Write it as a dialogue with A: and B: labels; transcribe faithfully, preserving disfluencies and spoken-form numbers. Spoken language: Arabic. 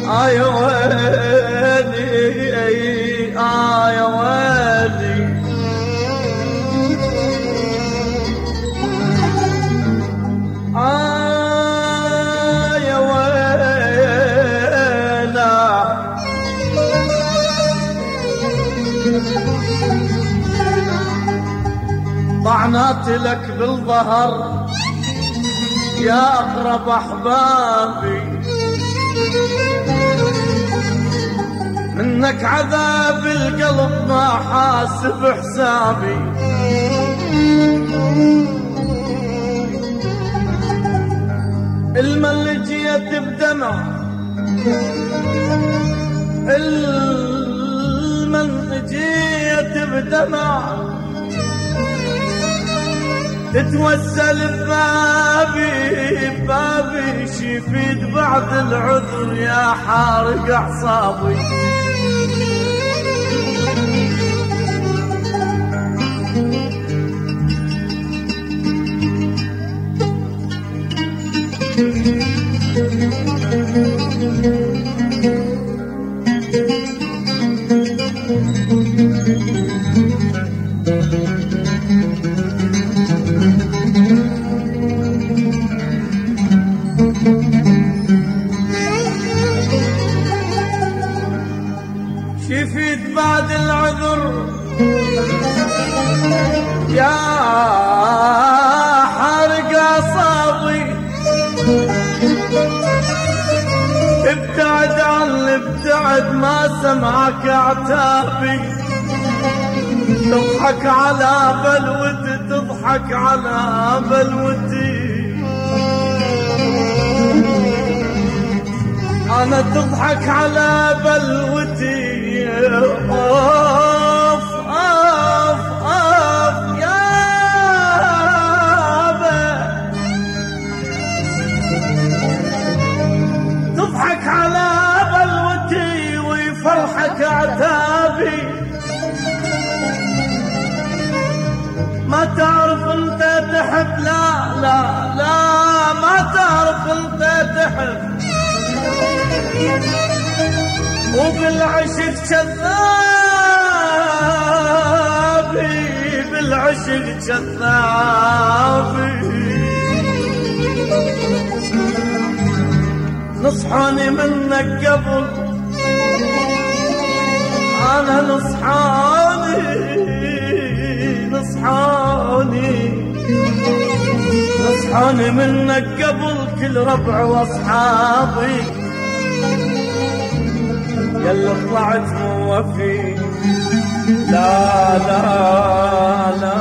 A: آي ويلي آي ويلي آي ويلا طعنات لك بالظهر يا أقرب أحبابي، منك عذاب القلب ما حاسب حسابي. الملجية بدمع الملجية بدمع تتوسل ببابي ببابي شفيد بعد العذر يا حارق أعصابي. شفيت بعد العذر يا حارق أعصابي. ابتعد عن ابتعد ما سمعك عتابي. تضحك على بلوتي تضحك على بلوتي أنا تضحك على بلوتي. أوف أوف أوف يا أبا تضحك على بلوتي ويفرحك عتابي. ما تعرف انت تحب لا لا لا ما تعرف انت تحب وبالعشق كذابي بالعشق كذابي. نصحاني منك قبل أنا نصحاني نصحاني نصحاني منك قبل كل ربع واصحابي. يلا طلعت موفي لا لا لا